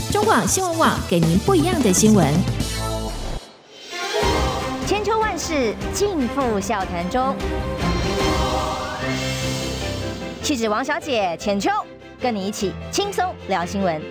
中广新闻网给您不一样的新闻。 千秋万世尽付笑谈中。气质王小姐浅秋，跟你一起轻松聊新闻。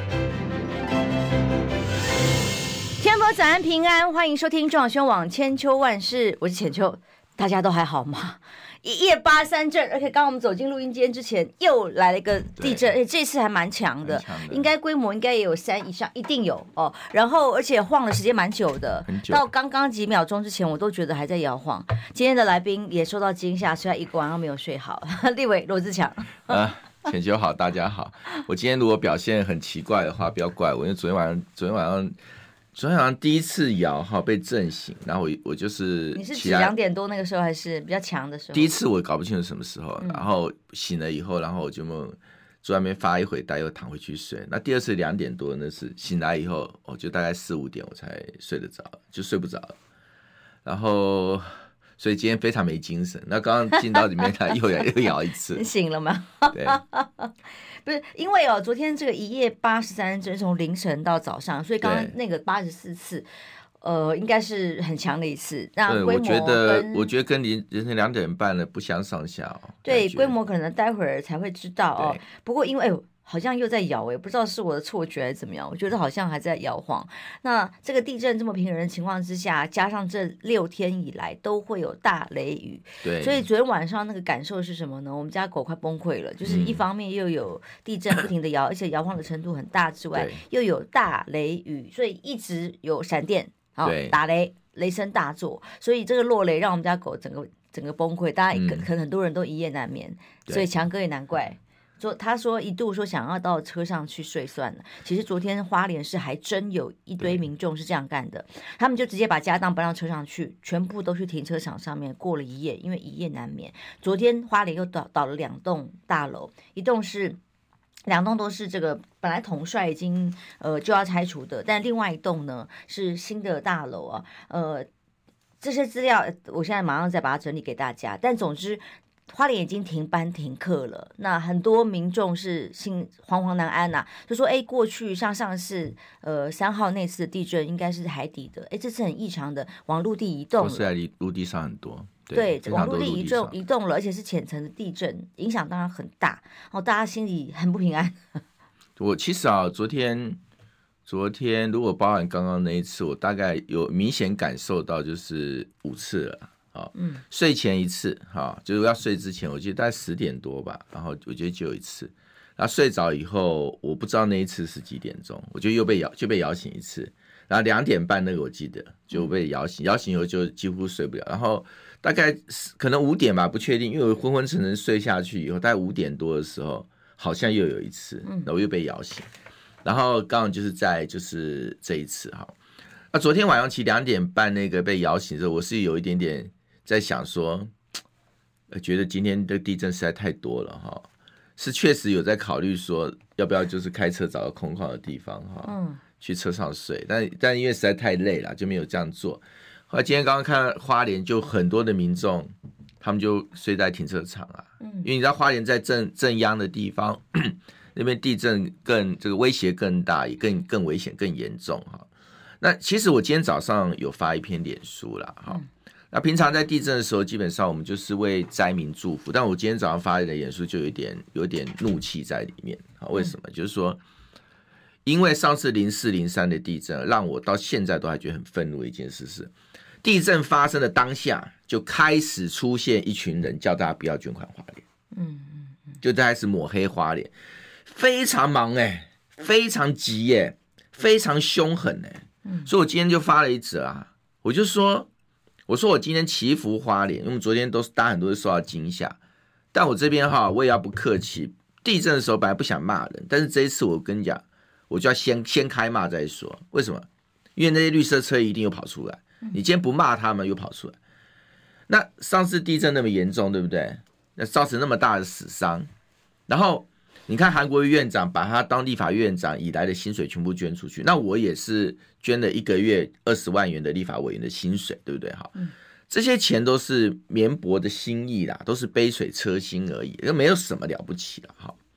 天博早安平安，欢迎收听中广新闻网千秋万世，我是浅秋，大家都还好吗？1夜83震，而且刚刚我们走进录音间之前，又来了一个地震，而且这次还蛮强的，应该规模应该也有3以上，一定有哦。然后而且晃的时间蛮久的，到刚刚几秒钟之前，我都觉得还在摇晃。今天的来宾也受到惊吓，所以他一个晚上没有睡好。立委罗智强， 浅秋好，大家好。我今天如果表现很奇怪的话，不要怪我，因为昨天晚上第一次摇被震醒，然后我就是你是指2点多那个时候还是比较强的时候？ 第一次我搞不清楚什么时候，然后醒了以后，然后我就坐在那边发一会呆，又躺回去睡。那第二次2点多那是醒来以后，我就大概4、5点我才睡得着，就睡不着了。然后所以今天非常没精神。那刚刚进到里面他又摇一次， 你醒了吗？ 对。 不是因为昨天这个1夜83震，从凌晨到早上，所以刚刚那个84次，应该是很强的一次。那规模我觉得跟人生2点半的不相上下哦。 对，规模可能待会儿才会知道哦。不过因为好像又在摇不知道是我的错觉还是怎么样，我觉得好像还在摇晃。那这个地震这么频仍的情况之下，加上这6天以来都会有大雷雨， 对， 所以昨天晚上那个感受是什么呢？我们家狗快崩溃了，就是一方面又有地震不停的摇，而且摇晃的程度很大之外，又有大雷雨，所以一直有闪电，打雷，雷声大作，所以这个落雷让我们家狗整个崩溃，大家可能很多人都一夜难眠，所以强哥也难怪。他说一度说想要到车上去睡算了，其实昨天花莲市还真有一堆民众是这样干的，他们就直接把家当搬到车上去，全部都去停车场上面过了一夜，因为一夜难眠。昨天花莲又倒了2栋大楼，2栋都是这个本来统帅已经就要拆除的，但另外一栋呢是新的大楼啊，这些资料我现在马上再把它整理给大家，但总之。花莲已经停班停课了，那很多民众是心惶惶难安呐，就说过去像上次3号那次的地震应该是海底的，这次很异常的往陆地移动了， 是在陆地上很多， 对，往陆地移动了，而且是浅层的地震，影响当然很大，大家心里很不平安。 我其实昨天如果包含刚刚那一次，我大概有明显感受到就是5次了。睡前1次，就是要睡之前，我记得大概10点多吧，然后我觉得就有1次，然后睡着以后，我不知道那一次是几点钟，我就被摇醒1次，然后2点半那个我记得就被摇醒，摇醒以后就几乎睡不了，然后大概可能5点吧，不确定，因为我昏昏沉沉睡下去以后，大概5点多的时候，好像又有1次，然后我又被摇醒，然后刚好就是这一次哈。那昨天晚上其实2点半那个被摇醒的时候，我是有一点点。在想说，觉得今天的地震实在太多了哈，是确实有在考虑说要不要就是开车找个空旷的地方去车上睡，但因为实在太累了，就没有这样做。后来今天刚刚看花莲，就很多的民众他们就睡在停车场啊，因为你知道花莲在正央的地方，那边地震这个威胁更大，也更危险更严重哈。那其实我今天早上有发一篇脸书啦哈。那平常在地震的时候，基本上我们就是为灾民祝福。但我今天早上发的演说就有点怒气在里面。为什么？就是说，因为上次04、03的地震，让我到现在都还觉得很愤怒的一件事是，地震发生的当下就开始出现一群人叫大家不要捐款花莲，就开始抹黑花莲，非常忙非常急非常凶狠所以我今天就发了一则啊，我说我今天祈福花莲，因为昨天大家很多人受到惊吓，但我这边我也要不客气，地震的时候本来不想骂人，但是这一次我跟你讲，我就要先开骂再说。为什么？因为那些绿色车一定又跑出来，你今天不骂他们又跑出来。那上次地震那么严重，对不对？那造成那么大的死伤，然后你看韩国瑜院长把他当立法院长以来的薪水全部捐出去，那我也是捐了1个月20万元的立法委员的薪水，对不对？这些钱都是绵薄的心意啦，都是杯水车薪而已，没有什么了不起啦。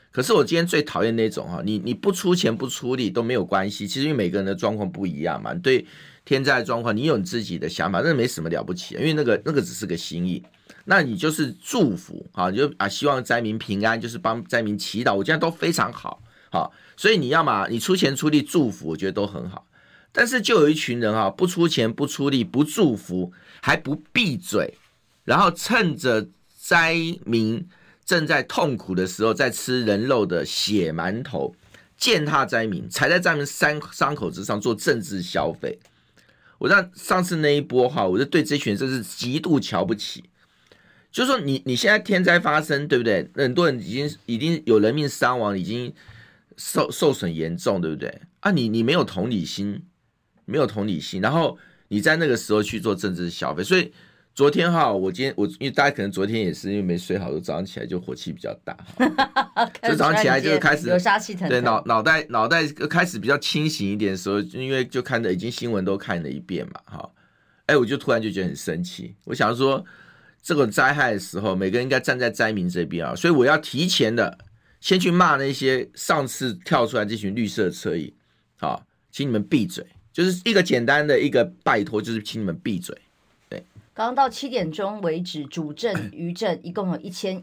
可是我今天最讨厌那种你不出钱不出力都没有关系，其实因为每个人的状况不一样嘛，对天灾的状况你有你自己的想法，那没什么了不起，因为那个只是个心意，那你就是祝福你就希望灾民平安，就是帮灾民祈祷，我觉得都非常好，所以你要嘛你出钱出力祝福，我觉得都很好。但是就有一群人不出钱不出力不祝福还不闭嘴，然后趁着灾民正在痛苦的时候在吃人肉的血馒头，践踏灾民，踩在灾民伤口之上做政治消费。我让上次那一波我就对这群人真是极度瞧不起。就是说你现在天灾发生，对不对？很多人已经有人命伤亡，已经受损严重，对不对？你没有同理心，然后你在那个时候去做政治消费，所以昨天我因为大家可能昨天也是因为没睡好，早上起来就火气比较大，就早上起来就开始有杀气腾腾， 对脑袋开始比较清醒一点的时候，因为就看的已经新闻都看了一遍嘛，我就突然就觉得很生气，我想说这个灾害的时候，每个人应该站在灾民这边所以我要提前的先去骂那些上次跳出来这群绿色侧翼，请你们闭嘴，就是一个简单的一个拜托，就是请你们闭嘴。对， 刚刚到7点钟为止，主震、余震一共有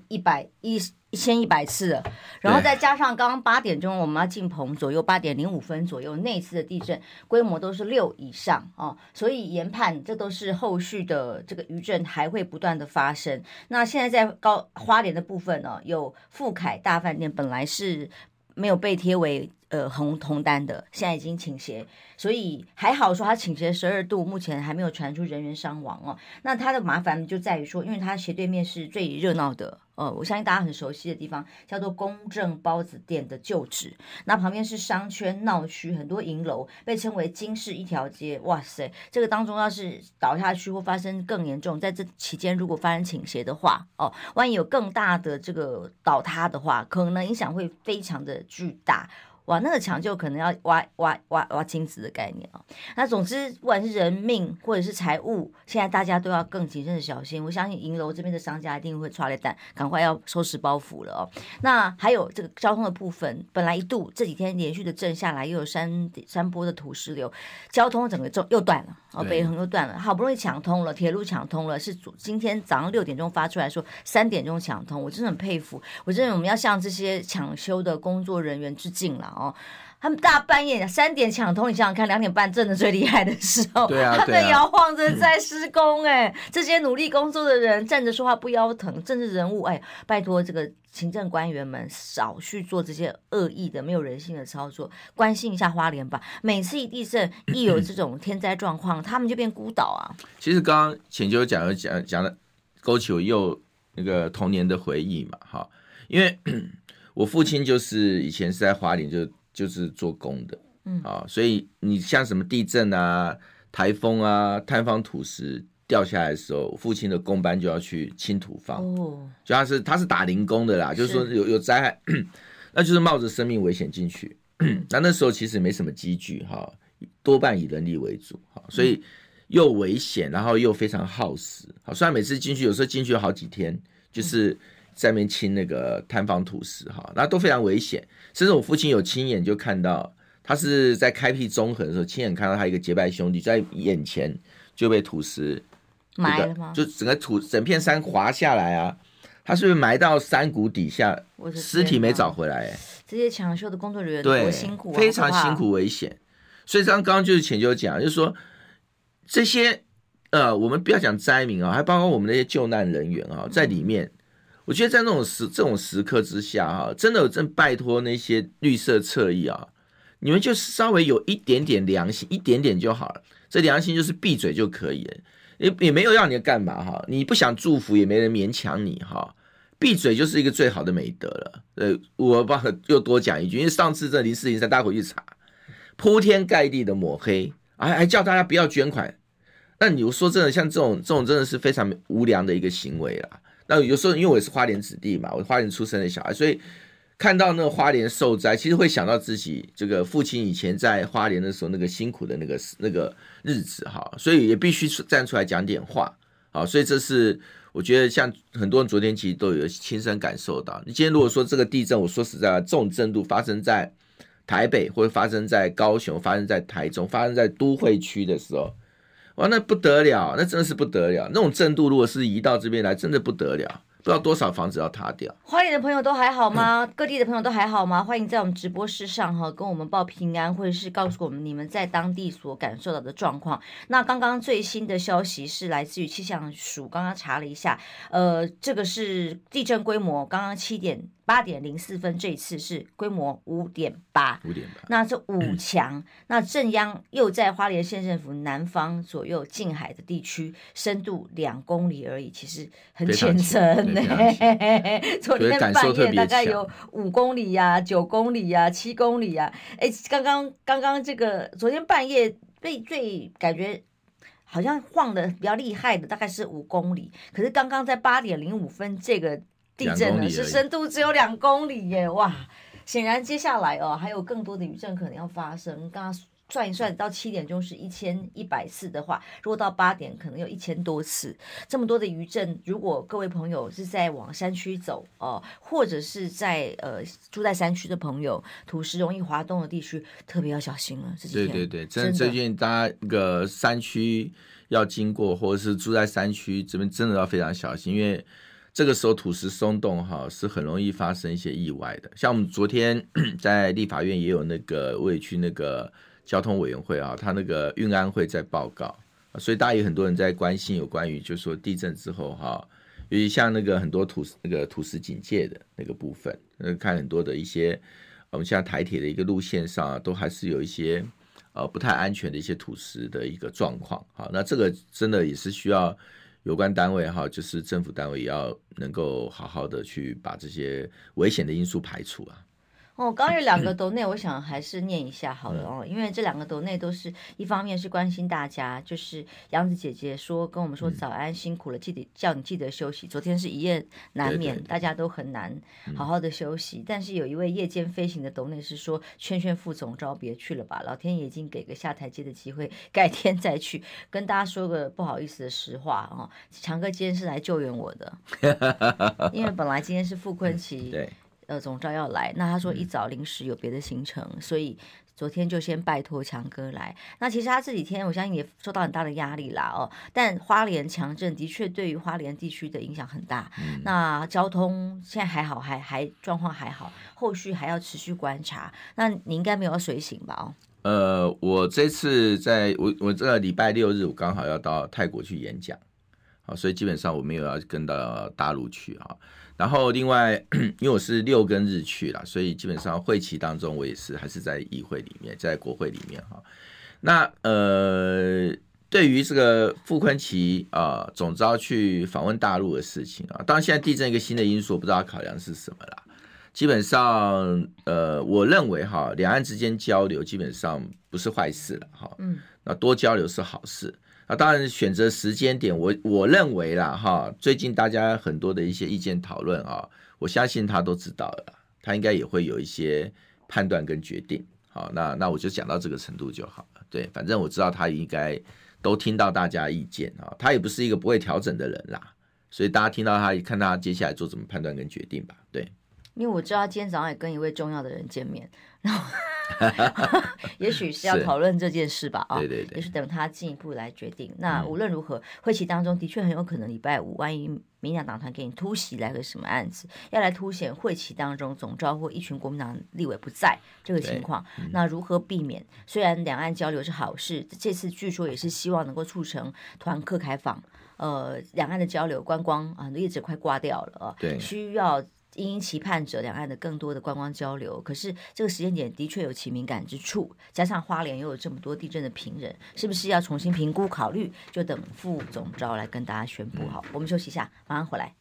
1100次了，然后再加上刚刚8点钟我们要进棚左右8点05分左右那次的地震规模都是6以上所以研判这都是后续的这个余震还会不断的发生。那现在在花莲的部分有富凯大饭店本来是没有被贴为红单的，现在已经倾斜，所以还好说它倾斜12度，目前还没有传出人员伤亡那它的麻烦就在于说，因为它斜对面是最热闹的我相信大家很熟悉的地方，叫做公正包子店的旧址，那旁边是商圈闹区，很多银楼，被称为金市一条街。哇塞，这个当中要是倒下去或发生更严重，在这期间如果发生倾斜的话万一有更大的这个倒塌的话，可能影响会非常的巨大。哇，那个抢救可能要挖金子的概念那总之，不管是人命或者是财物，现在大家都要更谨慎的小心。我相信银楼这边的商家一定会抓来蛋，赶快要收拾包袱了那还有这个交通的部分，本来一度这几天连续的震下来，又有山坡的土石流，交通整个又断了北横又断了，好不容易抢通了，铁路抢通了，是今天早上6点钟发出来说3点钟抢通，我真的很佩服，我真的我们要向这些抢修的工作人员致敬了他们大半夜3点抢通，你想想看，2点半震的最厉害的时候，他们摇晃着在施工这些努力工作的人站着说话不腰疼，政治人物拜托这个行政官员们少去做这些恶意的没有人性的操作，关心一下花莲吧。每次一地震一有这种天灾状况他们就变孤岛其实刚刚浅秋讲的勾起我又那个童年的回忆嘛因为我父亲就是以前是在花莲就是做工的所以你像什么地震台风塌方土石掉下来的时候，我父亲的工班就要去清土方就他是打零工的啦，就是说有灾害那就是冒着生命危险进去那时候其实没什么机具多半以人力为主所以又危险，然后又非常耗时虽然每次进去有时候进去有好几天，就是在那边清那个塌方土石那都非常危险，甚至我父亲有亲眼就看到，他是在开辟中横的时候亲眼看到他一个结拜兄弟在眼前就被土石埋了吗？ 就整片山滑下来他是不是埋到山谷底下，尸体没找回来这些抢修的工作人员多辛苦非常辛苦危险。所以刚刚就是浅秋讲，就是说这些我们不要讲灾民还包括我们那些救难人员在里面我觉得在这种时刻之下真的拜托那些绿色侧翼你们就稍微有一点点良心，一点点就好了，这良心就是闭嘴就可以了，也没有要你干嘛你不想祝福也没人勉强你闭嘴就是一个最好的美德了。我又多讲一句，因为上次这0403大家回去查，铺天盖地的抹黑还叫大家不要捐款，那你说真的像这种真的是非常无良的一个行为啦。那有时候因为我也是花莲子弟嘛，我是花莲出生的小孩，所以看到那个花莲受灾，其实会想到自己这个父亲以前在花莲的时候那个辛苦的那个日子所以也必须站出来讲点话好，所以这是我觉得像很多人昨天其实都有亲身感受到。你今天如果说这个地震，我说实在话，这种震度发生在台北，或者发生在高雄，发生在台中，发生在都会区的时候，哇，那不得了，那真的是不得了。那种震度如果是移到这边来，真的不得了。不知道多少房子要塌掉。 花莲的朋友都还好吗？各地的朋友都还好吗？欢迎在我们直播室上跟我们报平安，或者是告诉我们你们在当地所感受到的状况。那刚刚最新的消息是来自于气象署，刚刚查了一下，这个是地震规模，刚刚8点04分，这一次是规模5.8，那这5强，那震央又在花莲县政府南方左右近海的地区，深度2公里而已，其实很浅层呢。昨天半夜大概有5公里呀、9公里呀、7公里呀。刚刚这个昨天半夜最感觉好像晃的比较厉害的大概是5公里，可是刚刚在8点05分这个地震呢是深度只有2公里耶，哇！显然接下来还有更多的余震可能要发生。刚刚算一算，到7点钟是1100次的话，如果到8点可能有1000多次。这么多的余震，如果各位朋友是在往山区走或者是在住在山区的朋友，土石容易滑动的地区，特别要小心了。这几天对，真的最近大家那个山区要经过，或者是住在山区这边，真的要非常小心，因为这个时候土石松动是很容易发生一些意外的。像我们昨天在立法院也有那个我也去那个交通委员会他那个运安会在报告，所以大家有很多人在关心有关于就是说地震之后尤其像那个很多土石警戒的那个部分，看很多的一些我们像台铁的一个路线上都还是有一些不太安全的一些土石的一个状况。那这个真的也是需要有关单位就是政府单位也要能够好好的去把这些危险的因素排除刚刚有2个斗内，我想还是念一下好了因为这2个斗内都是一方面是关心大家，就是杨子姐姐跟我们说早安辛苦了，叫你记得休息。昨天是一夜难眠，大家都很难好好的休息。但是有一位夜间飞行的斗内是说，劝副总召别去了吧，老天爷已经给个下台阶的机会，改天再去。跟大家说个不好意思的实话强哥今天是来救援我的，因为本来今天是傅昆萁对。 总召要来，那他说一早临时有别的行程，所以昨天就先拜托强哥来。那其实他这几天我相信也受到很大的压力啦但花莲强震的确对于花莲地区的影响很大。那交通现在还好，还状况还好，后续还要持续观察。那你应该没有要随行吧我这次我这个礼拜6日我刚好要到泰国去演讲，所以基本上我没有要跟到大陆去然后另外因为我是6跟日去啦，所以基本上会期当中我也是还是在议会里面，在国会里面那对于这个傅昆萁总召去访问大陆的事情当然现在地震一个新的因素，我不知道考量是什么啦。基本上我认为两岸之间交流基本上不是坏事了那多交流是好事。当然选择时间点我认为啦最近大家很多的一些意见讨论我相信他都知道了，他应该也会有一些判断跟决定。那我就讲到这个程度就好了。对，反正我知道他应该都听到大家的意见他也不是一个不会调整的人啦，所以大家听到他看他接下来做怎么判断跟决定吧。对， 因为我知道他今天早上也跟一位重要的人见面，然后也许是要讨论这件事吧对， 也是等他进一步来决定。那无论如何，会期当中的确很有可能礼拜5，万一民进党党团给你突袭来个什么案子，要来凸显会期当中总召或一群国民党立委不在这个情况，那如何避免？虽然两岸交流是好事，这次据说也是希望能够促成团客开放，两岸的交流观光很多业者快挂掉了对， 需要因期盼着两岸的更多的观光交流，可是这个时间点的确有其敏感之处，加上花莲又有这么多地震的平人，是不是要重新评估考虑？就等副总召来跟大家宣布好。我们休息一下，马上回来。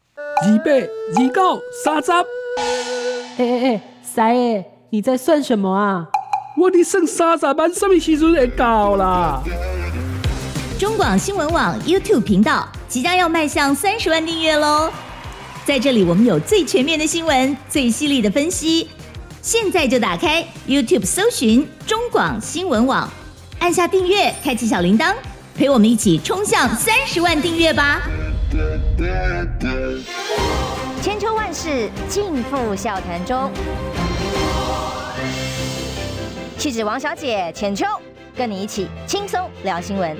28、29、30。 塞耶，你在算什么啊？ 我的剩30万，什么时阵会到啦？ 中广新闻网 YouTube 频道即将要迈向30万订阅喽！在这里，我们有最全面的新闻，最犀利的分析。现在就打开 YouTube 搜寻中广新闻网，按下订阅，开启小铃铛，陪我们一起冲向30万订阅吧！ 千秋万世尽付笑谈中。气质王小姐浅秋，跟你一起轻松聊新闻。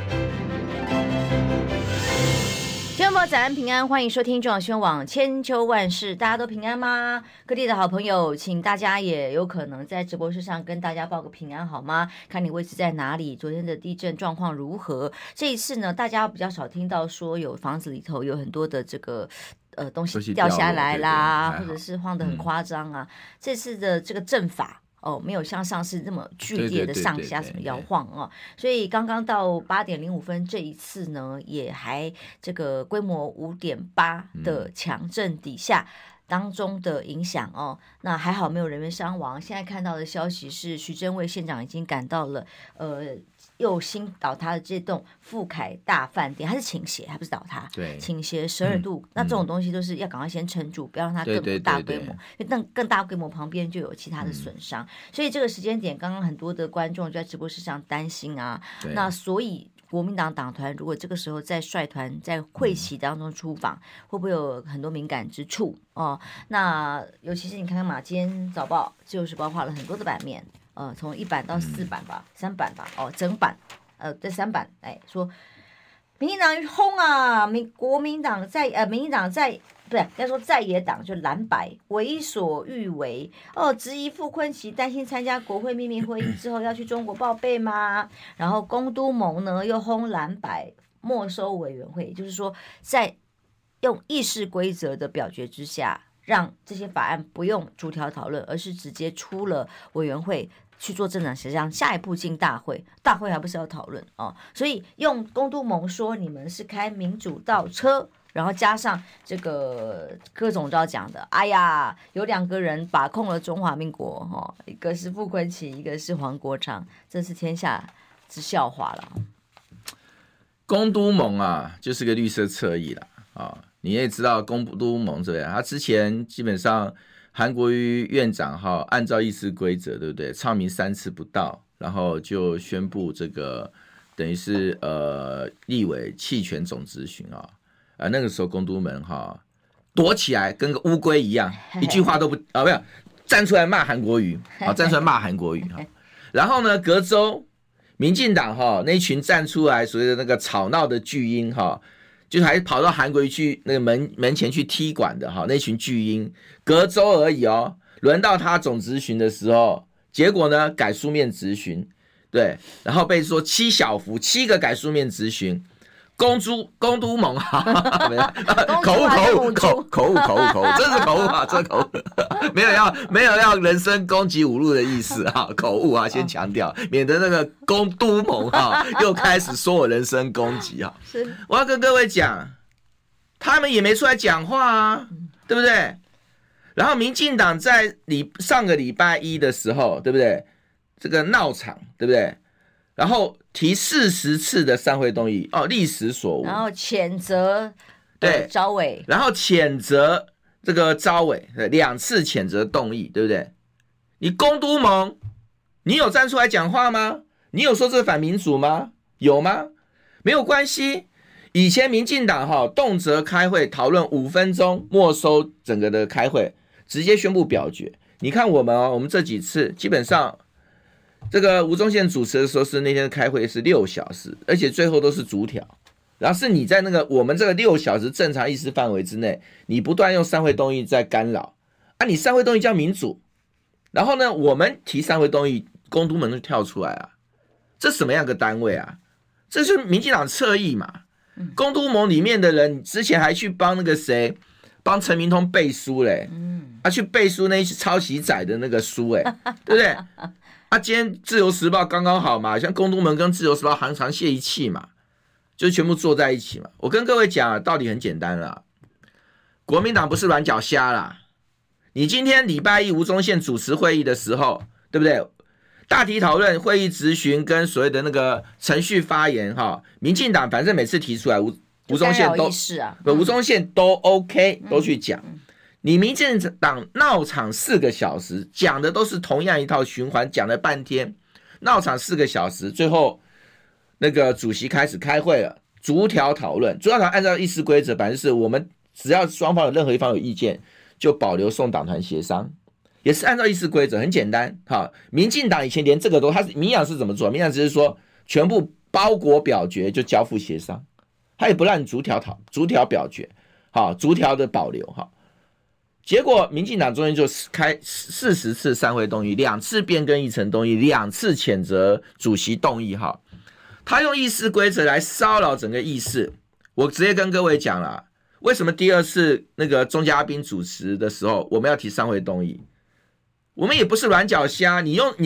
听众朋友早安平安，欢迎收听中广新闻网千秋万世，大家都平安吗？各地的好朋友，请大家也有可能在直播室上跟大家报个平安好吗？看你位置在哪里，昨天的地震状况如何？这一次呢，大家比较少听到说有房子里头有很多的这个东西掉下来啦，或者是晃得很夸张啊。这次的这个震法没有像上次那么剧烈的上下什么摇晃哦，所以刚刚到8点05分这一次呢，也还这个规模5.8的强震底下当中的影响哦，那还好没有人员伤亡。现在看到的消息是，徐榛蔚县长已经赶到了又新倒塌的这栋富凯大饭店，它是倾斜，还不是倒塌，对，倾斜12度。那这种东西都是要赶快先撑住，不要让它更大规模，因为更大规模旁边就有其他的损伤。所以这个时间点，刚刚很多的观众就在直播室上担心啊，那所以国民党党团如果这个时候在率团在会期当中出访，会不会有很多敏感之处哦？那尤其是你看看嘛，今天早报《自由时报》画了很多的版面。从1版到4版吧，3版吧，整版，这3版，说民进党轰啊，国民党民进党不是，要说在野党就蓝白为所欲为质疑傅崐萁担心参加国会秘密会议之后要去中国报备吗？然后公都盟呢又轰蓝白没收委员会，就是说在用议事规则的表决之下，让这些法案不用逐条讨论，而是直接出了委员会去做政党协商，下一步进大会，大会还不是要讨论所以用公都盟说你们是开民主倒车，然后加上这个柯总召讲的，哎呀，有2个人把控了中华民国一个是傅崐萁，一个是黄国昌，这是天下之笑话了。 公都盟啊，就是个绿色侧翼啦你也知道公都盟这样，他之前基本上韩国瑜院长按照议事规则，对不对？唱名3次不到，然后就宣布这个等于是立委弃权总质询那个时候公都盟躲起来跟个乌龟一样，一句话都不没有站出来骂韩国瑜站出来骂韩国瑜然后呢，隔周民进党那一群站出来所谓的那个吵闹的巨婴就还跑到韩国瑜去那个门前去踢馆的那群巨婴，隔周而已轮到他总质询的时候，结果呢改书面质询，对，然后被说7小福7个改书面质询，公都盟口误，这是口误这口误没有要人身攻击侮辱的意思口误先强调，免得那个公都盟又开始说我人身攻击我要跟各位讲，他们也没出来讲话对不对？然后民进党在上个礼拜一的时候，对不对？这个闹场，对不对？然后提40次的散会动议历史所无， 然后谴责召委， 然后谴责这个召委2次谴责动议，对不对？你公都盟，你有站出来讲话吗？你有说这反民主吗？有吗？没有关系。以前民进党动辄开会讨论5分钟，没收整个的开会，直接宣布表决。你看我们这几次基本上。这个吴宗宪主持的时候是那天开会是6小时，而且最后都是逐条，然后是你在那个我们这个6小时正常议事范围之内，你不断用散会动议在干扰你散会动议叫民主，然后呢我们提散会动议，公都盟就跳出来这什么样的单位这是民进党侧翼嘛？公都盟里面的人之前还去帮那个谁，帮陈明通背书嘞，去背书那些抄袭仔的那个书对不对？今天自由时报刚刚好嘛，像公都盟跟自由时报行长泄一气嘛，就全部坐在一起嘛。我跟各位讲道理很简单啦，国民党不是软脚虾啦。你今天礼拜一吴宗宪主持会议的时候，对不对？大体讨论会议质询跟所谓的那个程序发言民进党反正每次提出来吴宗宪都吴宗宪都 OK 都去讲。你民进党闹场4个小时，讲的都是同样一套循环，讲了半天，闹场4个小时，最后那个主席开始开会了， 逐条讨论，逐条讨论按照议事规则，反正是我们只要双方有任何一方有意见，就保留送党团协商，也是按照议事规则，很简单。好，民进党以前连这个都，民进党是怎么做？民进党只是说全部包裹表决就交付协商，他也不让你逐条表决，好，逐条的保留哈。结果民进党中间就开40次散会动议，2次变更议程动议，2次谴责主席动议哈。他用议事规则来骚扰整个议事。我直接跟各位讲了，为什么第2次那个钟嘉宾主持的时候，我们要提散会动议？我们也不是软脚虾，你用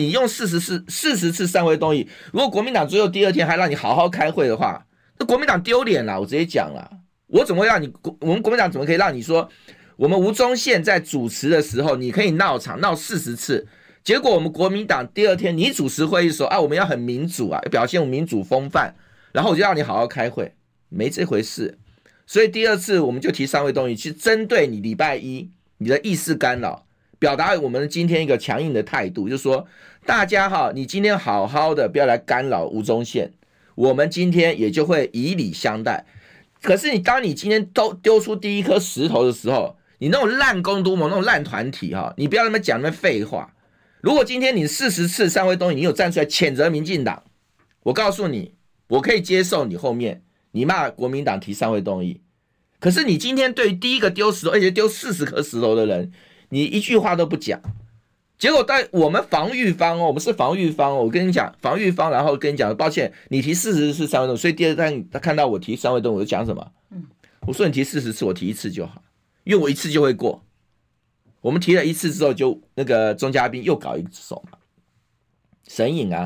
40次散会动议，如果国民党最后第2天还让你好好开会的话，那国民党丢脸了。我直接讲了，我们国民党怎么可以让你说？我们吴宗宪在主持的时候，你可以闹场闹40次，结果我们国民党第2天你主持会议说我们要很民主啊，表现民主风范，然后我就让你好好开会，没这回事。所以第2次我们就提散会动议，去针对你礼拜一你的议事干扰，表达我们今天一个强硬的态度，就是说大家你今天好好的不要来干扰吴宗宪，我们今天也就会以礼相待。可是当你今天都丢出第一颗石头的时候，你那种烂公都盟那种烂团体你不要那么讲那么废话。如果今天你40次散会动议你有站出来谴责民进党，我告诉你，我可以接受你后面你骂国民党提散会动议。可是你今天对于第一个丢石头而且丢40颗石头的人，你一句话都不讲，结果在我们防御方我们是防御方我跟你讲防御方，然后跟你讲抱歉你提40次散会动议，所以第2天他看到我提散会动议我就讲什么？我说你提40次我提1次就好，因为我1次就会过。我们提了1次之后，就那个钟嘉宾又搞一手嘛，神隐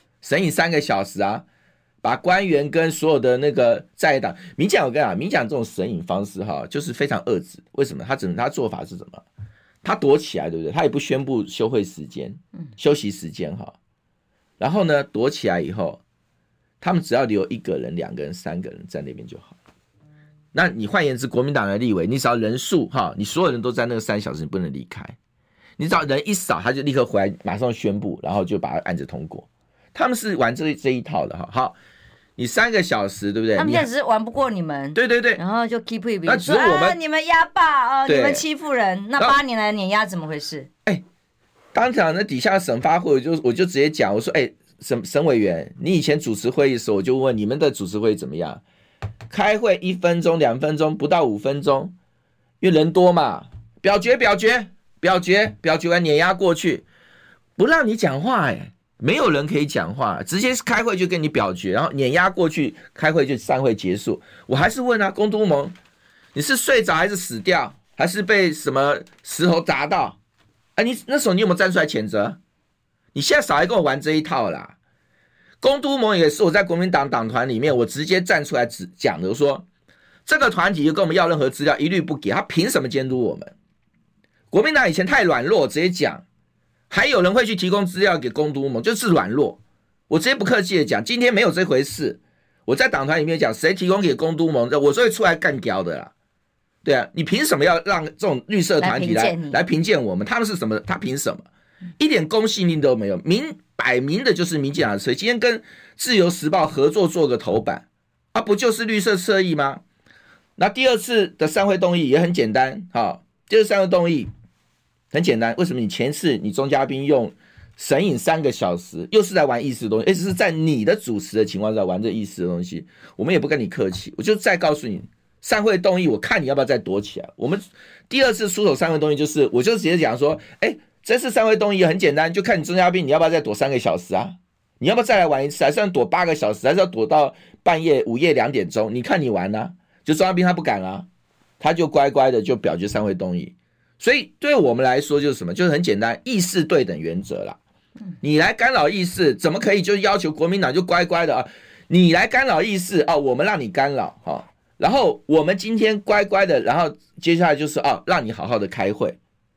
3个小时啊，把官员跟所有的那个在野党，民进党我跟你讲，民进党这种神隐方式就是非常遏制。为什么？他做法是什么？他躲起来，对不对？他也不宣布休会时间、休息时间然后呢，躲起来以后，他们只要留1个人、2个人、3个人在那边就好。那你换言之，国民党的立委，你只要人数你所有人都在那个3小时，你不能离开。你只要人一少，他就立刻回来，马上宣布，然后就把案子通过。他们是玩这一套的好，你3个小时，对不对？ 他们现在只是玩不过你们， 对， 然后就 keep it， 那只是我们你们压霸你们欺负人，那8年来的碾压怎么回事？ 当场那底下的审发会，我就直接讲，我说沈委员，你以前主持会议的时候，我就问你们的主持会议怎么样？开会1分钟、2分钟，不到5分钟，因为人多嘛，表决完碾压过去，不让你讲话没有人可以讲话，直接开会就跟你表决，然后碾压过去，开会就散会结束。我还是问公都盟，你是睡着还是死掉，还是被什么石头砸到？你那时候你有没有站出来谴责？你现在少来跟我玩这一套啦。公都盟也是我在国民党党团里面，我直接站出来讲的，我说这个团体就跟我们要任何资料一律不给，他凭什么监督我们？国民党以前太软弱，直接讲，还有人会去提供资料给公都盟，就是软弱。我直接不客气的讲，今天没有这回事。我在党团里面讲，谁提供给公都盟，我就会出来干掉的啦。对啊，你凭什么要让这种绿色团体来评鉴我们？他们是什么？他凭什么？一点公信力都没有，摆明的就是民进党的侧翼。今天跟自由时报合作做个头版不就是绿色侧翼吗？那第2次的散会动议也很简单第2次散会动议很简单，为什么你前次你钟嘉宾用神隐3个小时，又是在玩意识的东西，而且是在你的主持的情况下玩这意识的东西，我们也不跟你客气，我就再告诉你，散会动议我看你要不要再躲起来。我们第2次出手散会动议我就直接讲说这次散会动议很简单，就看你钟嘉宾你要不要再躲3个小时啊？你要不要再来玩一次？还是要躲8个小时？还是要躲到半夜午夜2点钟？你看你玩啊？就钟嘉宾他不敢啊，他就乖乖的就表决散会动议。所以对我们来说就是什么？就是很简单，议事对等原则啦。你来干扰议事，怎么可以就要求国民党就乖乖的你来干扰议事我们让你干扰然后我们今天乖乖的，然后接下来就是让你好好的开会。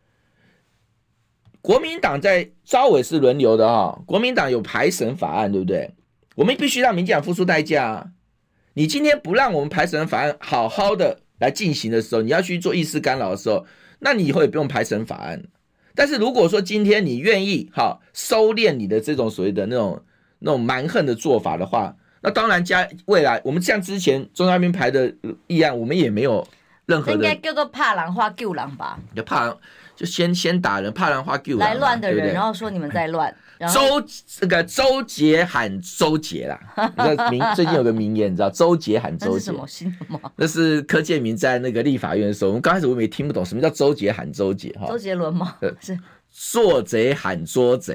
国民党在召委是轮流的国民党有排审法案，对不对？我们必须让民进党付出代价你今天不让我们排审法案好好的来进行的时候，你要去做议事干扰的时候，那你以后也不用排审法案。但是如果说今天你愿意收敛你的这种所谓的那种蛮横的做法的话， 那当然未来我们像之前中央那边排的议案，我们也没有任何的， 应该叫做怕人花救人吧？ 就怕人就先打人，怕人花救人来乱的人， 对对， 然后说你们在乱。 周杰喊周杰啦，最近有个名言，你知道周杰喊周杰， 那是什么新的吗？ 那是柯建铭在那个立法院的时候，我们刚开始我也听不懂什么叫周杰喊周杰哈， 周杰伦吗？是做贼喊捉贼。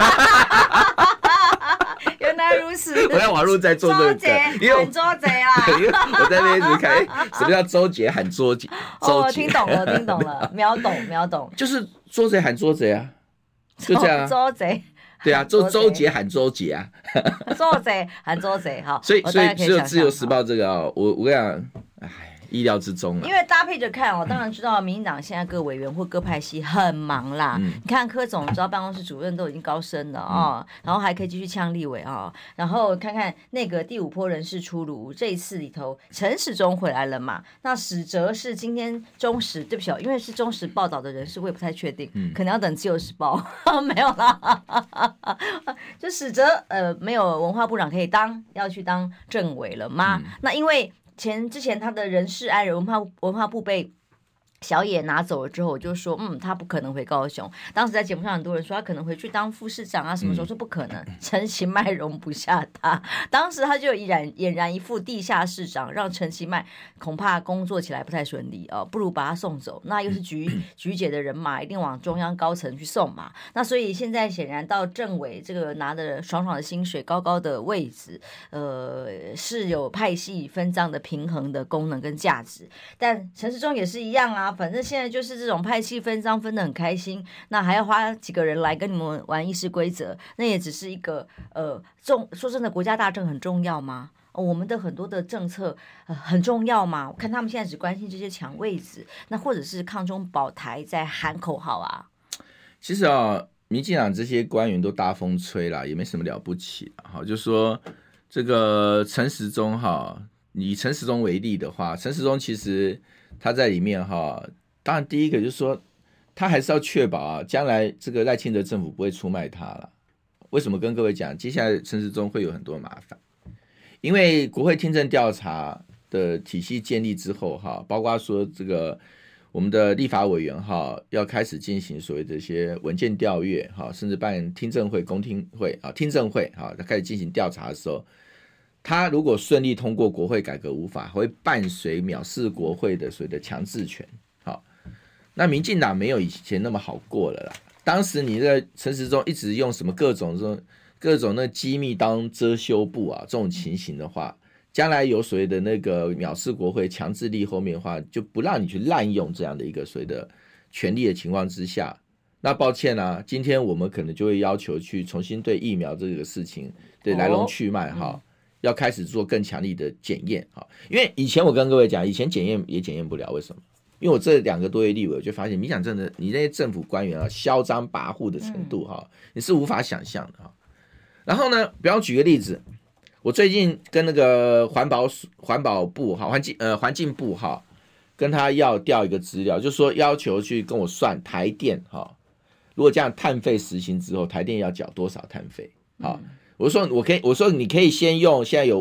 原来如此， 我在网络在做这个， 周杰喊捉贼啊！ 因为我在那边一直看，什么叫周杰喊捉贼？ 哦，听懂了，秒懂， 就是捉贼喊捉贼啊，就这样啊。 捉贼， 对啊，周杰喊周杰啊， 捉贼喊捉贼，好。 所以只有自由时报这个啊，我跟你讲，哎。意料之中因为搭配着看当然知道民进党现在各委员或各派系很忙啦。你看柯总知道办公室主任都已经高升了然后还可以继续呛立委然后看看内阁第5波人事出炉，这一次里头陈时中回来了嘛？那史哲是今天中时，对不起因为是中时报道的人士，我也不太确定，可能要等自由时报没有啦。就史哲没有文化部长可以当，要去当政委了吗？那因为之前他的人事安文化部被小野拿走了之后，我就说他不可能回高雄。当时在节目上很多人说他可能回去当副市长啊，什么时候说不可能，陈其迈容不下他。当时他就俨然一副地下市长，让陈其迈恐怕工作起来不太顺利不如把他送走。那又是局姐的人马，一定往中央高层去送嘛。那所以现在显然到政委这个拿着爽爽的薪水、高高的位置，是有派系分赃的平衡的功能跟价值。但陈时中也是一样啊。反正现在就是这种派系分赃分得很开心，那还要花几个人来跟你们玩议事规则，那也只是一个说真的，国家大政很重要吗？我们的很多的政策很重要吗？我看他们现在只关心这些抢位置，那或者是抗中保台在喊口号啊。 其实民进党这些官员都大风吹啦，也没什么了不起就说这个陈时中以陈时中为例的话，陈时中其实他在里面当然第一个就是说他还是要确保将来这个赖清德政府不会出卖他了。为什么跟各位讲接下来陈时中会有很多麻烦？因为国会听证调查的体系建立之后包括说这个我们的立法委员要开始进行所谓的这些文件调阅甚至办听证会、公听会听证会开始进行调查的时候，他如果顺利通过国会改革无法，会伴随藐视国会的所谓的强制权。那民进党没有以前那么好过了啦。当时你的陈时中一直用什么各种那机密当遮羞布这种情形的话，将来有所谓的那个藐视国会强制力后面的话，就不让你去滥用这样的一个所谓的权力的情况之下，那抱歉今天我们可能就会要求去重新对疫苗这个事情的来龙去脉要开始做更强力的检验因为以前我跟各位讲，以前检验也检验不了，为什么？因为我这2个多月立委，我就发现，你讲真的，你那些政府官员嚣张跋扈的程度你是无法想象的然后呢，比方举个例子，我最近跟那个环保部环境部跟他要调一个资料，就是说要求去跟我算台电如果这样碳费实行之后，台电要缴多少碳费我说你可以先用现在有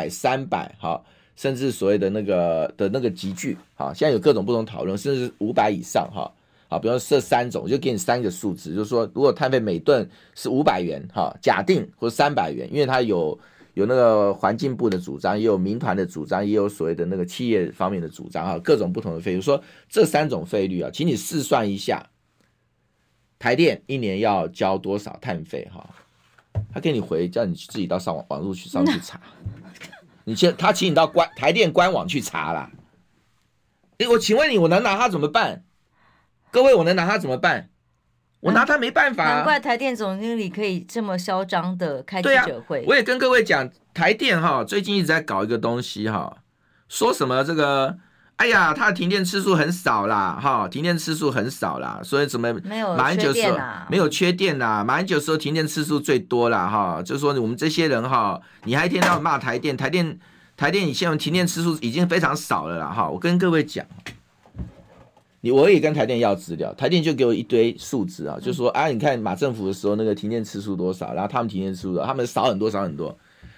500、300甚至所谓的那个集聚现在有各种不同讨论，甚至500以上比方说设3种，我就给你3个数字，就是说如果碳费每吨是500元假定或者300元，因为它有那个环境部的主张，也有民团的主张，也有所谓的那个企业方面的主张各种不同的费率，说这3种费率请你试算一下，台电一年要交多少碳费他给你回，叫你自己到网络上去查。他请你到台电官网去查啦。我请问你，我能拿他怎么办？各位，我能拿他怎么办？我拿他没办法难怪台电总经理可以这么嚣张的开记者会。 我也跟各位讲，台电最近一直在搞一个东西说什么这个。哎呀，它的停电次数很少啦，停电次数很少啦，所以怎么马英九时候没有缺电啦，马英九时候停电次数最多啦，就是说我们这些人你还一天到晚骂台电你现在停电次数已经非常少了啦，我跟各位讲，我也跟台电要资料，台电就给我一堆数字就说你看马政府的时候那个停电次数多少，然后他们停电次数他们少很多。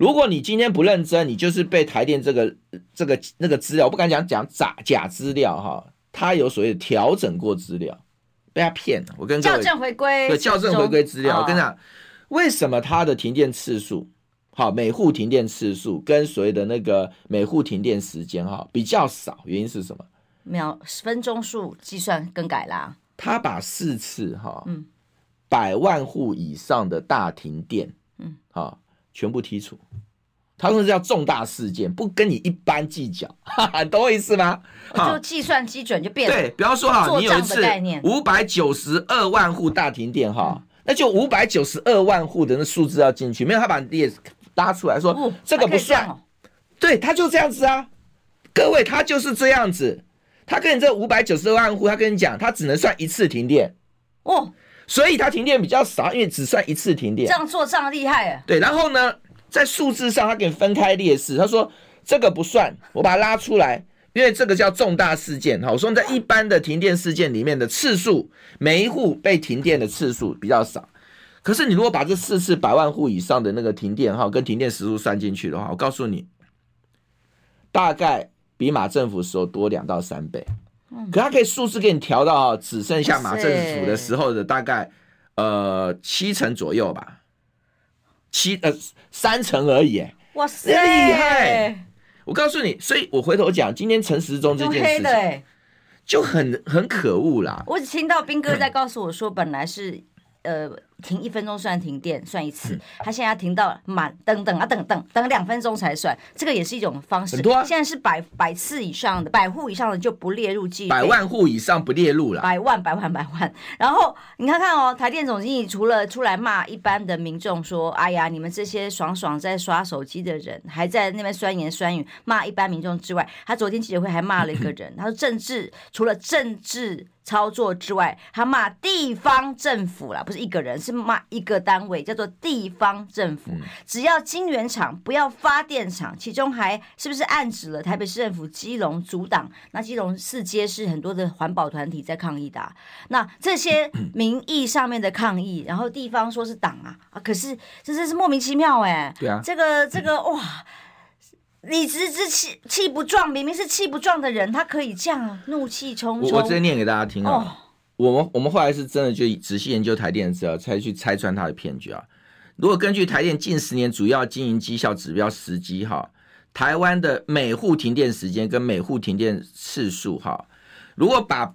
如果你今天不认真，你就是被台电那个资料，我不敢讲假资料哈，他有所谓的调整过资料，被他骗了。我跟各位校正回归， 对校正回归资料，我跟你讲，为什么他的停电次数，好，每户停电次数跟所谓的那个每户停电时间哈比较少，原因是什么？ 分钟数计算更改啦。 他把4次100万户以上的大停电，全部剔除。他说是叫重大事件，不跟你一般计较，你懂我意思吗？ 就计算基准就变了。 对，比方说你有一次592万户大停电那就592万户的那数字要进去，没有他把列拉出来说这个不算。对，他就这样子啊，各位，他就是这样子。他跟你这592万户，他跟你讲，他只能算一次停电所以他停电比较少，因为只算一次停电。 这样做这样厉害啊！ 对，然后呢，在数字上他给你分开列示，他说这个不算，我把它拉出来，因为这个叫重大事件。我说在一般的停电事件里面的次数，每一户被停电的次数比较少。可是你如果把这4次100万户以上的那个停电跟停电时数算进去的话，我告诉你，大概比马政府时候多2到3倍。可它可以数字给你调到只剩下马政府的时候的大概7成左右吧，3成而已。 哇塞， 厉害！我告诉你，所以我回头讲，今天陈时中这件事情就很可恶啦。 我只听到彬哥在告诉我说，本来是停1分钟算停电算一次，他现在要停到满等2分钟才算，这个也是一种方式。 很多现在是百次以上的100户以上的就不列入计 ，100万户以上不列入了 ，100万。然后你看台电总经理除了出来骂一般的民众说，哎呀，你们这些爽在刷手机的人，还在那边酸言酸语骂一般民众之外，他昨天记者会还骂了一个人，他说除了政治操作之外，他骂地方政府啦，不是一个人，是骂一个单位，叫做地方政府。只要晶圆厂不要发电厂，其中还是不是暗指了台北市政府基隆阻挡？那基隆4街是很多的环保团体在抗议的那这些民意上面的抗议，然后地方说是党可是这真是莫名其妙对啊， 这个哇！理直气不壮，明明是气不壮的人，他可以这样怒气冲冲。 我直接念给大家听我们后来是真的就仔细研究台电的资料，才去拆穿他的骗局如果根据台电近10年主要经营绩效指标时机台湾的每户停电时间跟每户停电次数如果把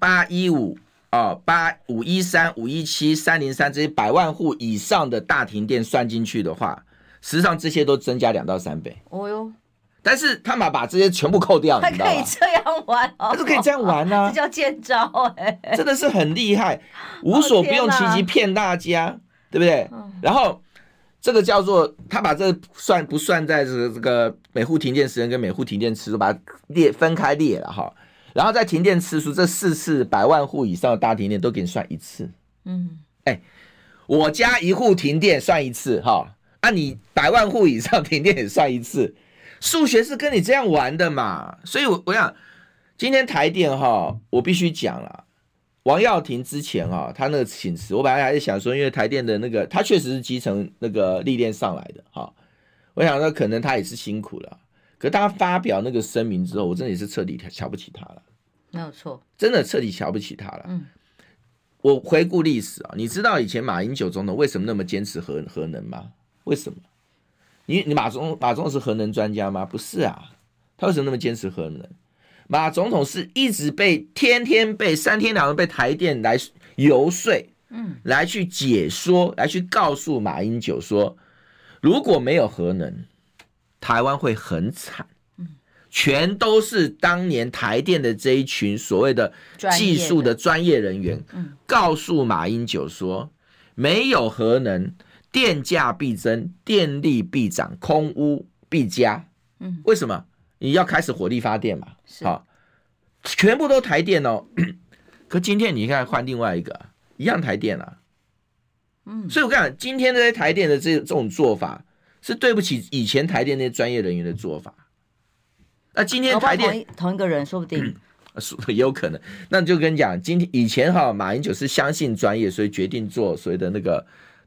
815、8513、517、303这些100万户以上的大停电算进去的话，实际上这些都增加2到3倍。但是他们把这些全部扣掉， 还可以这样玩他是可以这样玩这叫见招真的是很厉害，无所不用其极骗大家，对不对？然后这个叫做他把这个不算在这个每户停电时间跟每户停电次数，把它分开列了然后在停电次数这4次100万户以上的大停电都给你算一次。我家1户停电算一次你100万户以上停电也算一次。数学是跟你这样玩的嘛，所以我想今天台电我必须讲了，王耀庭之前他那个请辞，我本来还是想说，因为台电的那个他确实是基层那个历练上来的我想说可能他也是辛苦了，可他发表那个声明之后，我真的也是彻底瞧不起他了， 没有错， 真的彻底瞧不起他了。我回顾历史你知道以前马英九总统为什么那么坚持核能吗？为什么？你马总统是核能专家吗？不是他为什么那么坚持核能？马总统是一直天天被3天2夜被台电来游说，来去解说，来去告诉马英九说，如果没有核能，台湾会很惨。全都是当年台电的这一群所谓的技术的专业人员告诉马英九说，没有核能，电价必增，电力必涨，空污必加。为什么？你要开始火力发电嘛，全部都台电可今天你看换另外一个，一样台电所以我跟你讲，今天这些台电的这种做法，是对不起以前台电那些专业人员的做法。那今天台电同一个人，说不定也有可能。那就跟你讲，以前马英九是相信专业，所以决定做所谓的那个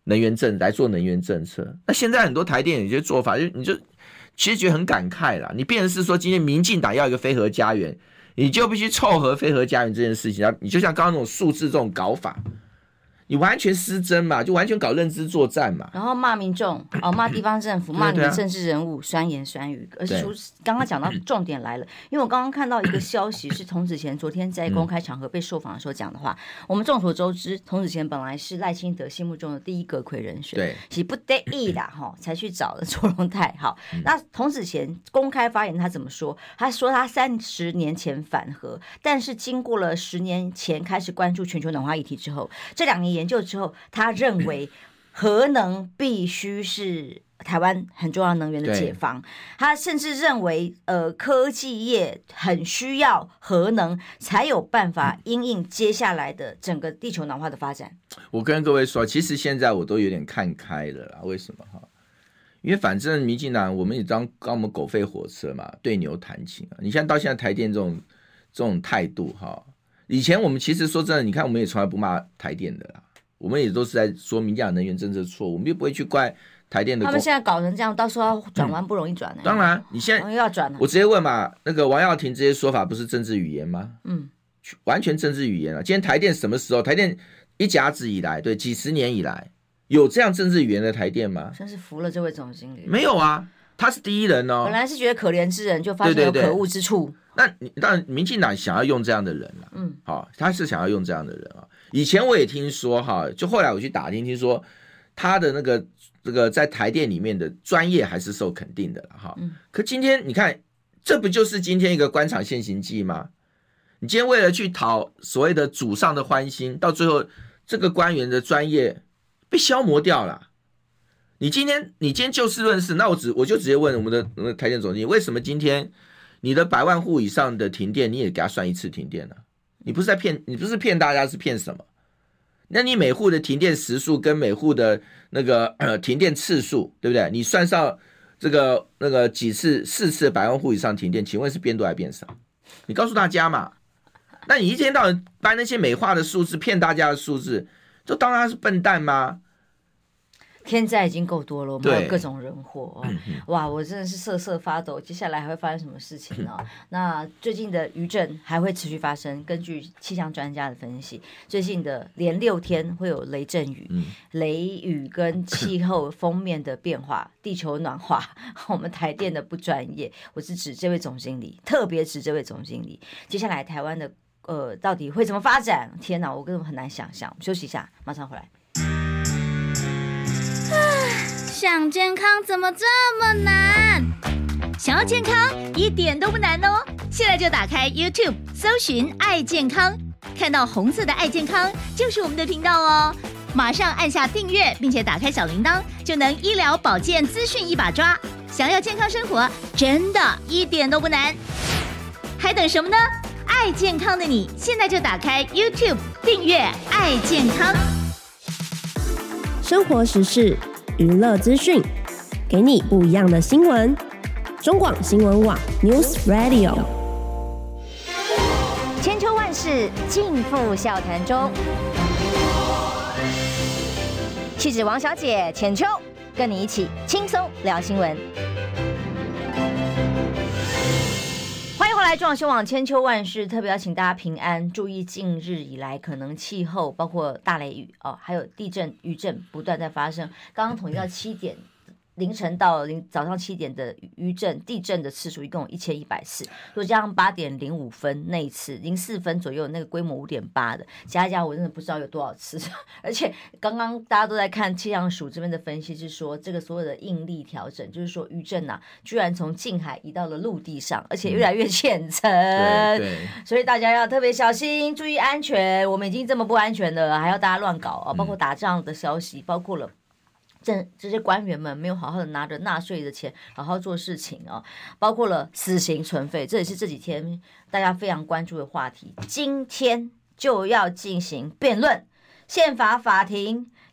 来做能源政策。那现在很多台电有些做法，你就其实觉得很感慨啦。你变成是说，今天民进党要一个非核家园，你就必须凑合非核家园这件事情。你就像刚刚那种数字这种搞法，你完全失真嘛，就完全搞认知作战嘛， 然后骂民众骂地方政府，骂你们政治人物，酸言酸语。而是刚刚讲到重点来了，因为我刚刚看到一个消息是童子贤昨天在公开场合被受访的时候讲的话。我们众所周知，童子贤本来是赖清德心目中的第一阁揆人选， 对， 是不得已的才去找的卓荣泰。好，那童子贤公开发言他怎么说？他说他30年前反核，但是经过了10年前开始关注全球暖化议题之后，这2年研究之后，他认为核能必须是台湾很重要能源的解放。他甚至认为科技业很需要核能才有办法因应接下来的整个地球暖化的发展。 我跟各位说，其实现在我都有点看开了啦。为什么？因为反正民进党我们也当我们狗吠火车嘛，对牛弹琴啊。你像到现在台电这种态度以前我们其实说真的，你看我们也从来不骂台电的啦，我们也都是在说民进党能源政策错误，我们又不会去怪台电的。 他们现在搞成这样，到时候要转弯不容易转当然，你现在又要转了。 我直接问嘛，那个王耀庭这些说法不是政治语言吗？完全政治语言了。今天台电什么时候？台电一甲子以来，对，几十年以来有这样政治语言的台电吗？ 真是服了这位总经理。 没有啊，他是第一人哦。 本来是觉得可怜之人，就发现有可恶之处。 对。那当然，民进党想要用这样的人啦，他是想要用这样的人啊。以前我也听说就后来我去打听，听说他的这个在台电里面的专业还是受肯定的啦可今天你看，这不就是今天一个官场现行记吗？你今天为了去讨所谓的祖上的欢心，到最后这个官员的专业被消磨掉了。你今天就事论事，那我就直接问我们的台电总经理，为什么今天你的100万户以上的停电，你也给他算一次停电呢？你不是骗大家，是骗什么？那你每户的停电时数跟每户的那个停电次数，对不对？你算上这个几次4次100万户以上停电，请问是变多还变少？你告诉大家嘛。那你一天到晚搬那些美化的数字骗大家的数字，就当他是笨蛋吗？ 天灾已经够多了，我们有各种人祸哇，我真的是瑟瑟发抖。接下来还会发生什么事情呢？那最近的余震还会持续发生。根据气象专家的分析，最近的连6天会有雷阵雨、雷雨跟气候封面的变化，地球暖化。我们台电的不专业，我是指这位总经理，特别指这位总经理。接下来台湾的到底会怎么发展？天哪，我根本很难想象。休息一下，马上回来。 想健康怎么这么难？想要健康一点都不难哦！现在就打开 YouTube 搜寻爱健康，看到红色的爱健康就是我们的频道哦。马上按下订阅，并且打开小铃铛，就能医疗保健资讯一把抓。想要健康生活，真的一点都不难，还等什么呢？爱健康的你，现在就打开 YouTube 订阅爱健康。 生活时事、娱乐资讯，给你不一样的新闻。中广新闻网 News Radio， 千秋万世尽付笑谈中。气质王小姐浅秋，跟你一起轻松聊新闻。 欢迎回来，中广新闻网千秋万世，特别要请大家平安，注意近日以来可能气候包括大雷雨还有地震、余震不断在发生。刚刚统计到7点。凌晨到早上7点的余震、地震的次数一共有1100次，如果加上8点05分那一次，04分左右那个规模5.8的，加一加我真的不知道有多少次。而且刚刚大家都在看气象署这边的分析，是说这个所有的应力调整，就是说余震居然从近海移到了陆地上，而且越来越浅层。 对， 所以大家要特别小心，注意安全。我们已经这么不安全了，还要大家乱搞包括打仗的消息，包括了。这些官员们没有好好的拿着纳税的钱好好做事情包括了死刑存废，这也是这几天大家非常关注的话题。今天就要进行辩论，宪法法庭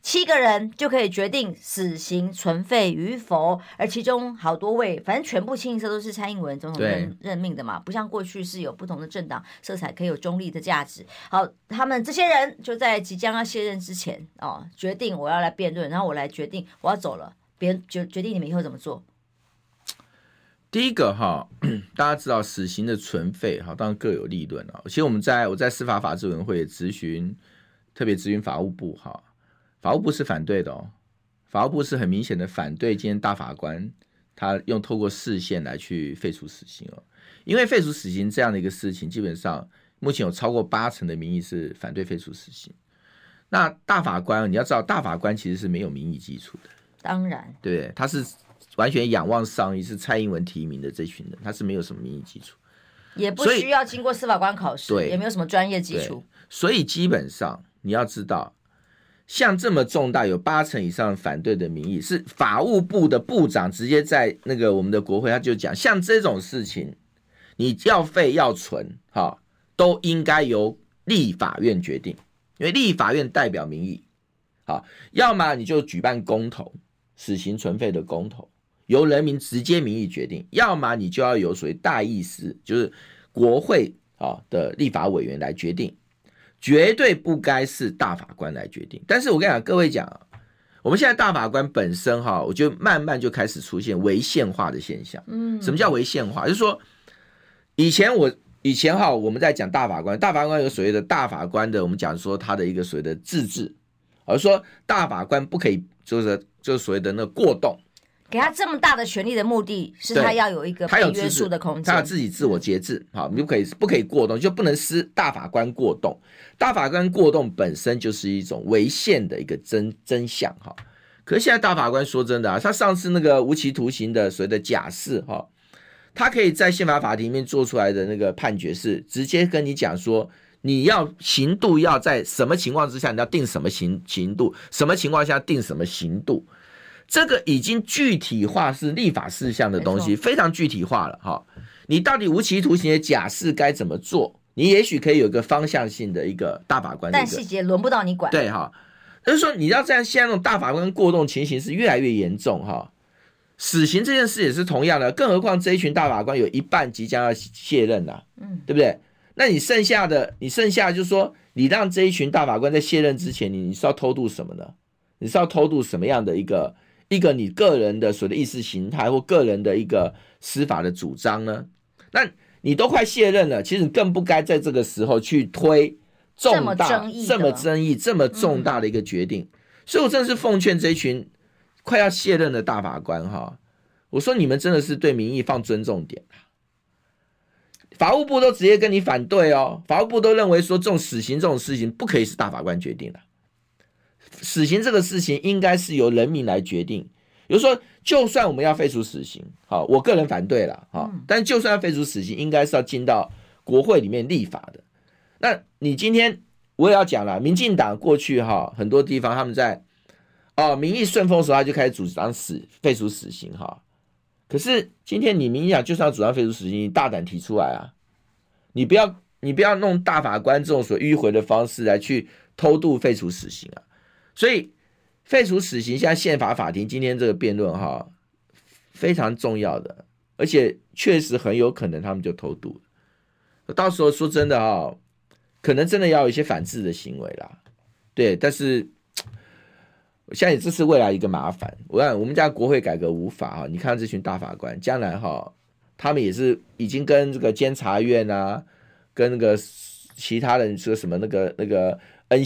7个人就可以决定死刑存废与否，而其中好多位，反正全部清一色都是蔡英文总统任命的嘛，不像过去是有不同的政党色彩可以有中立的价值。好，他们这些人就在即将要卸任之前决定我要来辩论，然后我来决定我要走了，别人决定你们以后怎么做。 第一个大家知道死刑的存废当然各有立论其实我在司法法制委员会特别咨询法务部法务部是反对的法务部是很明显的反对今天大法官他透过释宪来去废除死刑因为废除死刑这样的一个事情，基本上目前有超过80%的民意是反对废除死刑。那大法官你要知道，大法官其实是没有民意基础的， 当然对，他是完全仰望上意，是蔡英文提名的这群人，他是没有什么民意基础， 也不需要经过司法官考试，也没有什么专业基础， 所以基本上你要知道，像这么重大有80%以上反对的民意，是法务部的部长直接在那个我们的国会他就讲，像这种事情你要废要存都应该由立法院决定，因为立法院代表民意要么你就举办公投，死刑存废的公投由人民直接民意决定，要么你就要有所谓大议司，就是国会的立法委员来决定，绝对不该是大法官来决定。但是我跟你讲，各位讲我们现在大法官本身我觉得慢慢就开始出现违宪化的现象。什么叫违宪化？就是说以前我们在讲大法官有所谓的大法官的，我们讲说他的一个所谓的自治，而说大法官不可以就是所谓的那个过动。 给他这么大的权力的目的是他要有一个被约束的空间， 他有自己自我节制，你不可以过动，就不能使大法官过动。大法官过动本身就是一种违宪的一个真相可是现在大法官说真的他上次那个无期徒刑的所谓的假释他可以在宪法法庭里面做出来的那个判决是直接跟你讲说，你要刑度要在什么情况之下你要定什么刑度，什么情况下定什么刑度，这个已经具体化，是立法事项的东西，非常具体化了你到底无期徒刑的假释该怎么做，你也许可以有一个方向性的一个大法官的一个， 但细节轮不到你管。 对就是说你要这样，现在那种大法官过动情形是越来越严重死刑这件事也是同样的，更何况这一群大法官有一半即将要卸任对不对？那你剩下的就是说，你让这一群大法官在卸任之前，你是要偷渡什么呢？你是要偷渡什么样的一个你个人的所谓的意识形态或个人的一个司法的主张呢？那你都快卸任了，其实你更不该在这个时候去推这么争议这么重大的一个决定。所以我真的是奉劝这一群快要卸任的大法官我说你们真的是对民意放尊重点法务部都直接跟你反对法务部都认为说这种死刑这种事情不可以是大法官决定的，死刑这个事情应该是由人民来决定。比如说就算我们要废除死刑我个人反对了但就算要废除死刑应该是要进到国会里面立法的。那你今天我也要讲了，民进党过去很多地方他们在民意顺风的时候他就开始主张废除死刑可是今天你民进党就算要主张废除死刑，你大胆提出来你不要弄大法官这种所迂回的方式来去偷渡废除死刑所以废除死刑现在宪法法庭今天这个辩论非常重要的，而且确实很有可能他们就偷渡了。到时候说真的可能真的要有一些反制的行为啦，对，但是我相信这是未来一个麻烦。我们家国会改革无法你看这群大法官将来他们也是已经跟这个监察院跟那个其他人说什么那个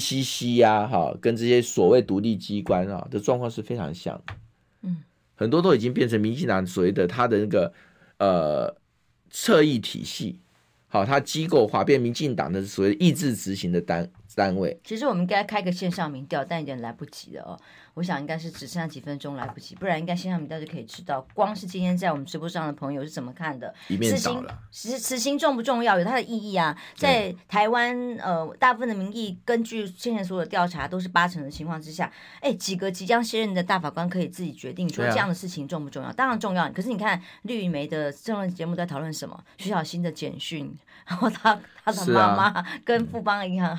NCC 跟这些所谓独立机关的状况是非常像的。很多都已经变成民进党所谓的他的那个侧翼体系它机构化，变民进党的所谓意志执行的单位。 其实我们应该开个线上民调，但有点来不及了我想应该是只剩下几分钟来不及，不然应该线上民调就可以知道，光是今天在我们直播上的朋友是怎么看的。 一面倒了， 死刑重不重要？有它的意义在台湾大部分的民意根据先前所有的调查都是80%的情况之下，几个即将卸任的大法官可以自己决定说这样的事情重不重要？当然重要。可是你看绿媒的政论节目在讨论什么？徐小新的简讯，然后他的妈妈跟富邦银行行员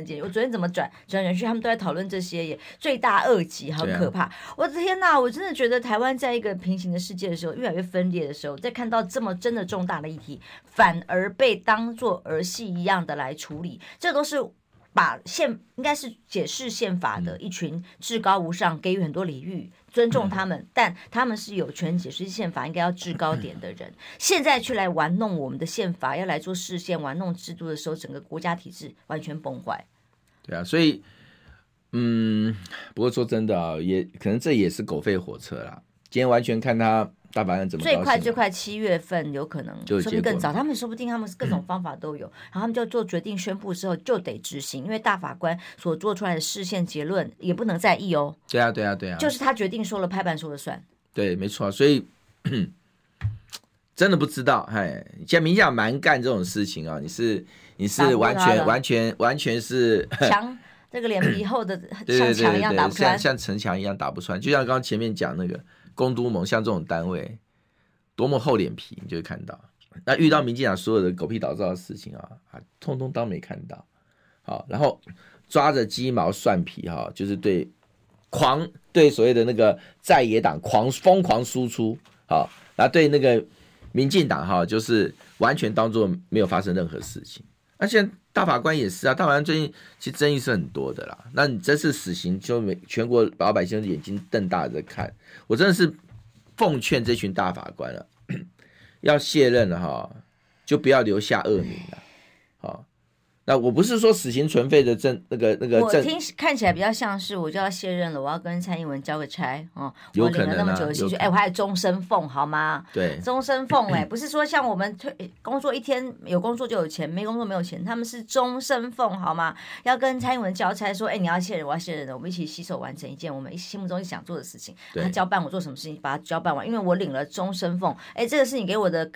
检，我昨天怎么转去，他们都在讨论这些，也罪大恶极，很可怕。我的天哪，我真的觉得台湾在一个平行的世界的时候，越来越分裂的时候，在看到这么真的重大的议题，反而被当作儿戏一样的来处理，这都是把应该是解释宪法的一群至高无上，给予很多礼遇，尊重他们，但他们是有权解释宪法应该要制高点的人。现在去来玩弄我们的宪法，要来做释宪、玩弄制度的时候，整个国家体制完全崩坏。 对啊，所以不过说真的啊，也可能这也是狗吠火车啦。今天完全看他大法官怎么高兴， 最快7月份有可能，说不定更早。他们说不定他们各种方法都有，然后他们就做决定宣布之后就得执行，因为大法官所做出来的释宪结论也不能再议哦。 对啊， 就是他决定说了，拍板说了算。 对，没错。所以真的不知道，现在民进党蛮干这种事情啊，你是完全是强。这个脸皮厚的像墙一样打不穿， 像城墙一样打不穿。就像刚刚前面讲那个公都盟，像这种单位多么厚脸皮，你就会看到。那遇到民进党所有的狗屁倒灶的事情啊，通通当没看到。好，然后抓着鸡毛蒜皮哈，就是对所谓的那个在野党疯狂输出，好，然后对那个民进党哈，就是完全当作没有发生任何事情。那现在大法官也是啊，大法官最近其实争议是很多的啦。那你这次死刑，就全国老百姓眼睛瞪大的看，我真的是奉劝这群大法官了，要卸任了哈，就不要留下恶名了。好，那我不是说死刑存废的那个我看起来比较像是我就要卸任了，我要跟蔡英文交个差哦。 有可能啊， 我领了那么久的薪水，我还有终身俸好吗？ 对， 终身俸不是说像我们工作一天有工作就有钱，没工作没有钱，他们是终身俸好吗？要跟蔡英文交差说，你要卸任，我要卸任了，我们一起携手完成一件我们心目中想做的事情。他交办我做什么事情，把它交办完，因为我领了终身俸，这个是你给我的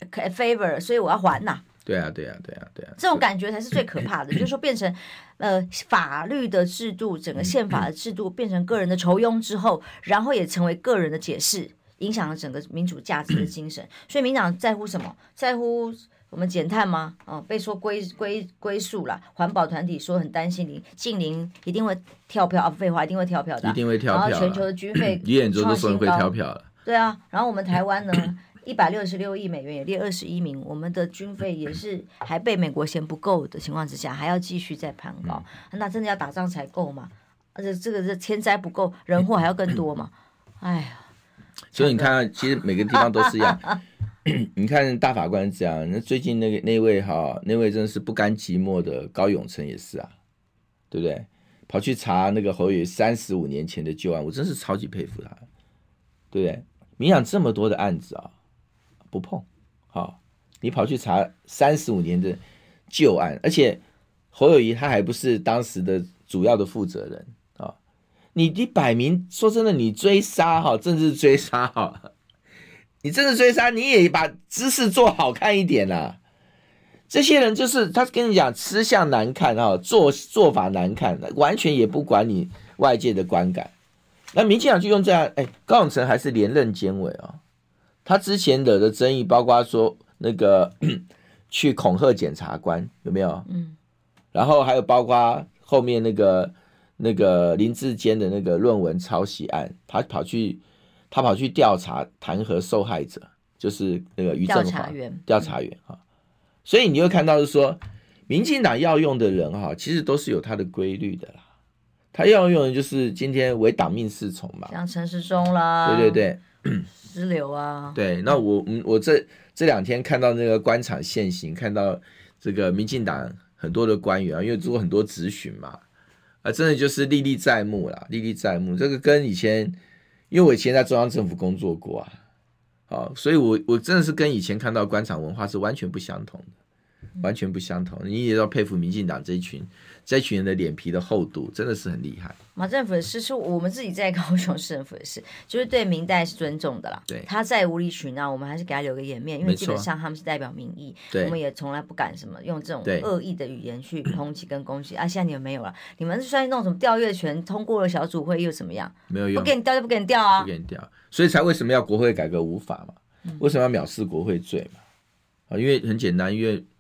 favor， 所以我要还呐。 对啊， 这种感觉才是最可怕的，就是说变成法律的制度，整个宪法的制度变成个人的酬庸之后，然后也成为个人的解释，影响了整个民主价值的精神。所以民党在乎什么？在乎我们减碳吗？被说归宿啦，环保团体说很担心近邻一定会跳票废话，一定会跳票的， 一定会跳票。 然后全球的军费李远哲都说会跳票了。 对啊，然后我们台湾呢？166亿美元也列21名，我们的军费也是还被美国嫌不够的情况之下，还要继续再攀高，那真的要打仗才够吗？而且这个天灾不够，人祸还要更多嘛？哎呀， 所以你看，其实每个地方都是一样。你看大法官这样，那最近那位真的是不甘寂寞的高永成也是啊，对不对？跑去查那个侯友宜35年前的旧案，我真是超级佩服他，对不对？民党这么多的案子啊。不碰，好，你跑去查35年的旧案，而且侯友宜他还不是当时的主要的负责人啊，你摆明说真的，你追杀哈，政治追杀哈，你政治追杀，你也把姿势做好看一点啦。这些人就是他跟你讲吃相难看哈，做法难看，完全也不管你外界的观感。那民进党就用这样，高永成还是连任监委啊。他之前惹的争议，包括说那个去恐吓检察官有没有？然后还有包括后面那个林志坚的那个论文抄袭案，他跑去调查弹劾受害者，就是那个于正华调查员哈。所以你会看到是说，民进党要用的人哈，其实都是有他的规律的啦。他要用的就是今天唯党命是从嘛， 像陈时中啦， 对。 支流啊，对， 那我这2天看到那个官场现形，看到这个民进党很多的官员啊，因为做很多质询嘛，真的就是历历在目啦，历历在目。这个跟以前，因为我以前在中央政府工作过啊，好，所以我真的是跟以前看到官场文化是完全不相同的，完全不相同。你也要佩服民进党这一群人的脸皮的厚度，真的是很厉害。 马政府的事是我们自己在高雄市政府的事，就是对民代是尊重的啦。 对， 他再无理取闹，我们还是给他留个颜面，因为基本上他们是代表民意，我们也从来不敢什么用这种恶意的语言去抨击跟攻击啊。现在你们没有了，你们就算那种什么调阅权通过了小组会又怎么样？ 没有用， 不给你调就不给你调啊， 不给你调。所以才为什么要国会改革无法嘛？为什么要藐视国会罪嘛？因为很简单，因为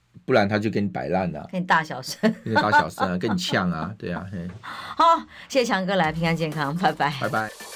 不然他就跟你摆烂啊， 跟你大小声， 跟你大小声啊，跟你呛啊，对啊。 好，谢谢强哥来，平安健康，拜拜， 拜拜。